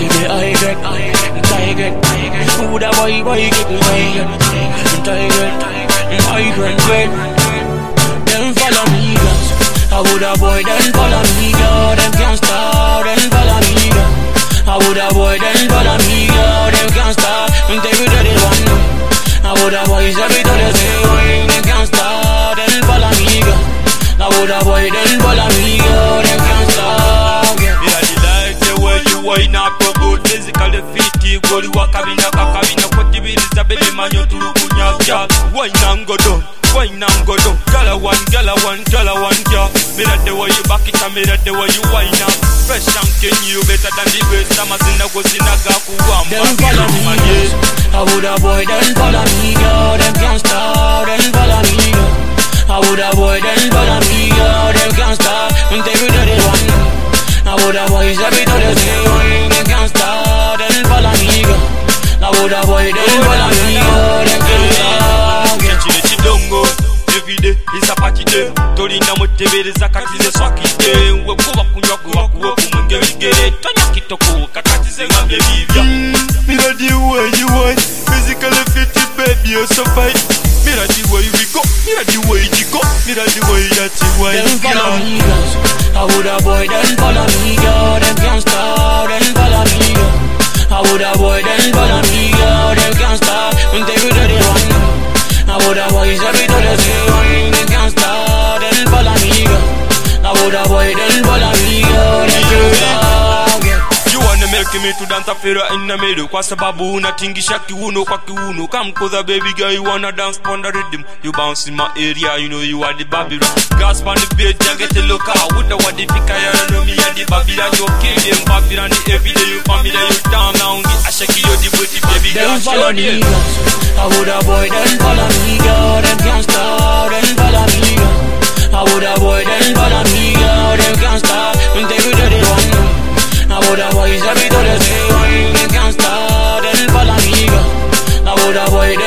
give me tiger. Who the boy give me tiger. Them follow me, girls. I would avoid them follow me, girl. Them can't stop, them follow me, girl. I would avoid them follow me, girl. Them can't stop, and they will do it one way. I would avoid every time they say why. Them can't stop, them follow me, girl. I would avoid them follow me, girl. Them can't stop, yeah. Yeah, they like the way you wind up your good physically fit. You go to work, kabina, what the bill is the baby man, you to look on your job. Wine and go down. Wine and go down, girl a one, girl. Me that the way you back it and me that the way you wine up. Fresh and king, you better than the best. I'm a sinner, go sinner, gaku, one. Them follow me, girl. I would avoid them follow me, girl. Them can't stop, them follow me, girl. I would avoid them follow me, girl. Them can't stop, and they will do it one. I would avoid every time they say why. Them can't stop, them follow me, girl. I would avoid them follow me, girl. Them can't stop. Dongo, every day is a party day. Torina motivereza katize swakite. We kuba kunywa kuwa kumungere. Tonya kitoko kakatize ngambe bibia. Mira the way you want, physically fit baby you're so fine. Mira the way we go, mira the way you go, mira the way that you wine. Them follow me, girls. I would avoid them follow me, girl. Them can't stop, them follow me, girl. I would avoid them follow me, girl. Them can't stop, and they will do it one. I would avoid every time they say why. They can't stop, then follow me, girl. I would avoid them follow me, girl. They can't stop, yeah. You wanna make me to dance a fira in the middle. Kwa sababu unatingisha kiuno kwa kiuno. Come cause a baby girl, you wanna dance on the rhythm. You bounce in my area, you know you are the Babylon. Gasp on the beat, you get a look out. With the what the pick, I know me and the Babylon. You kill them Babylon every day. You family, you down now. I shake you the booty, baby girl. Them follow me, girls. I would avoid them follow me, girl. Them can't stop, them follow me, girl. I would avoid them follow me, girl. Them can't stop, and they will do it one way. I would avoid every time they say why. They can't stop, them follow me, girl. I would avoid